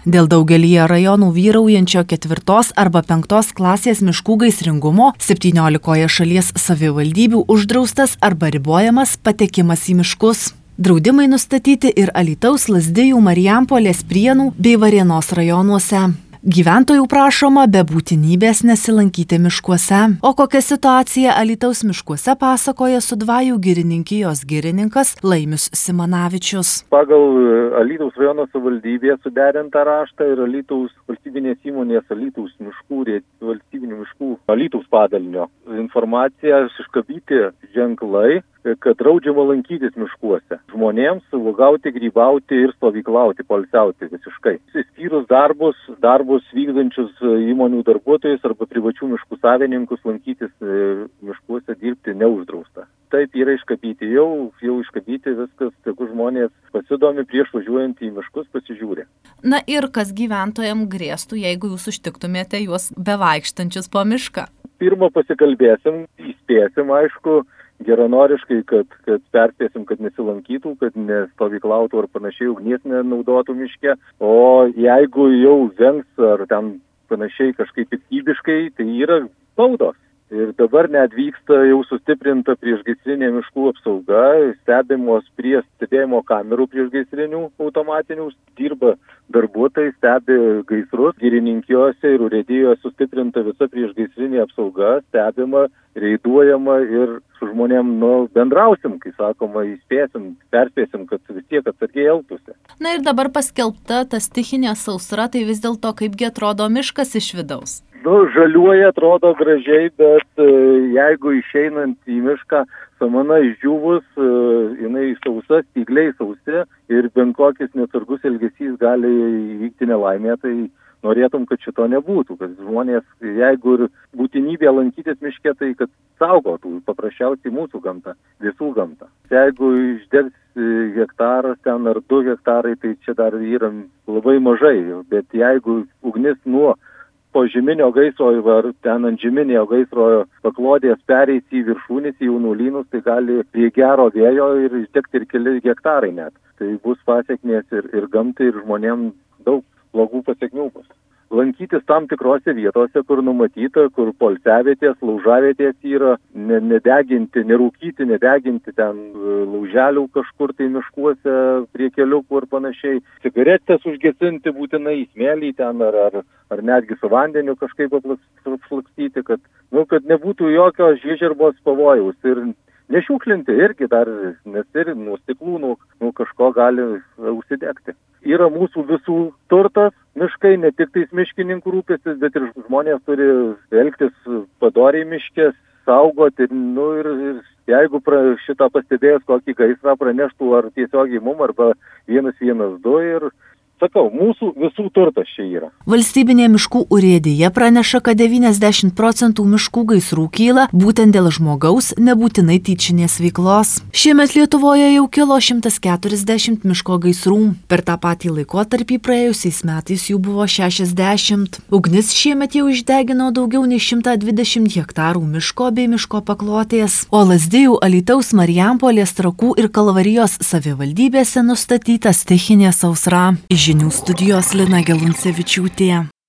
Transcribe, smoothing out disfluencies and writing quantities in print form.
Dėl daugelyje rajonų vyraujančio 4 arba 5 klasės miškų gaisringumo 17 šalies savivaldybių uždraustas arba ribojamas patekimas į miškus. Draudimai nustatyti ir Alytaus, Lazdijų, Marijampolės, Prienų bei Varėnos rajonuose. Gyventojų prašoma be būtinybės nesilankyti miškuose. O kokia situacija Alytaus miškuose pasakoja Sudvajų girininkijos girininkas Laimius Simanavičius. Pagal Alytaus rajono savivaldybėje suderintą raštą ir Alytaus valstybinės įmonės Alytaus miškų, valstybinių miškų Alytaus padalinio informaciją iškabyti ženklai, kad draudžiama lankytis miškuose. Žmonėms uogauti, grybauti ir stovyklauti, poilsiauti visiškai. Išskyrus darbus vykdančius įmonių darbuotojus arba privačių miškų savininkus lankytis miškuose dirbti neuždrausta. Taip yra iškabyti, jau iškabyti viskas, tegu žmonės pasidomi prieš važiuojant į miškus, pasižiūrė. Na ir kas gyventojams grėstų, jeigu jūs užtiktumėte juos bevaikštančius po mišką? Pirmą pasikalbėsim, įspėsim, aišku, geranoriškai, kad perspėsim, kad nesilankytų, kad nestovyklautų ar panašiai ugnies nenaudotų miške, o jeigu jau vengs ar ten panašiai kažkaip piktybiškai, tai yra baudos. Ir dabar net vyksta jau sustiprinta priešgaisrinė miškų apsauga, stebimos prie stebėjimo kamerų priešgaisrinių automatinių, dirba darbuotojai, stebi gaisrus, girininkijose ir urėdijoje sustiprinta visa priešgaisrinė apsauga, stebima, reiduojama ir su žmonėm bendrausim, kai sakoma, įspėsim, perspėsim, kad vis tiek atsargiai elgtųsi. Na ir dabar paskelbta ta stichinė sausra, tai vis dėlto kaipgi atrodo miškas iš vidaus? Žaliuoja, atrodo gražiai, bet jeigu išeinant į mišką, samana išdžiūvus, jinai sausa, stygliai sausi ir bent kokis neatsargus elgesys gali įvykti nelaimė, tai norėtum, kad šito nebūtų, kad žmonės, jeigu ir būtinybė lankytis miške, tai kad saugotų paprasčiausiai mūsų gamtą, visų gamtą. Jeigu išdegs hektaras ten ar 2 hektarai, tai čia dar yra labai mažai, bet jeigu ugnis nuo požeminio gaisro ar ten ant žeminio gaisro paklodės pereis į viršūnės, į jaunuolynus, tai gali prie gero vėjo ir išdegti ir keli hektarai net. Tai bus pasekmės ir gamtai, ir žmonėms daug blogų pasekmių bus. Lankytis tam tikrose vietose, kur numatyta, kur poilsiavietės, laužavietės yra, nerūkyti, nedeginti ten lauželių kažkur tai miškuose prie keliukų ir panašiai. Cigaretės užgesinti būtinai į smėlį ten ar netgi su vandeniu kažkaip apšlakstyti, kad nebūtų jokio žiežirbos pavojaus ir nešiuklinti irgi dar, nes ir nuo stiklų, nuo kažko gali užsidegti. Yra mūsų visų turtas, miškai, ne tik tais miškininkų rūpestis, bet ir žmonės turi elgtis padoriai miškės, saugoti ir jeigu šitą pastebėjęs kokį gaisrą praneštų ar tiesiogiai mum arba 112 ir sakau, mūsų visų turtas čia yra. Valstybinė miškų urėdija praneša, kad 90% miškų gaisrų kyla būtent dėl žmogaus, nebūtinai tyčinės veiklos. Šiemet Lietuvoje jau kilo 140 miško gaisrų. Per tą patį laikotarpį praėjusiais metais jų buvo 60. Ugnis šiemet jau išdegino daugiau nei 120 hektarų miško bei miško paklotės. O Lazdijų, Alytaus, Marijampolės, Trakų ir Kalvarijos savivaldybėse nustatyta stichinė sausra. Žinių studijos Lina Geluncevičiūtė.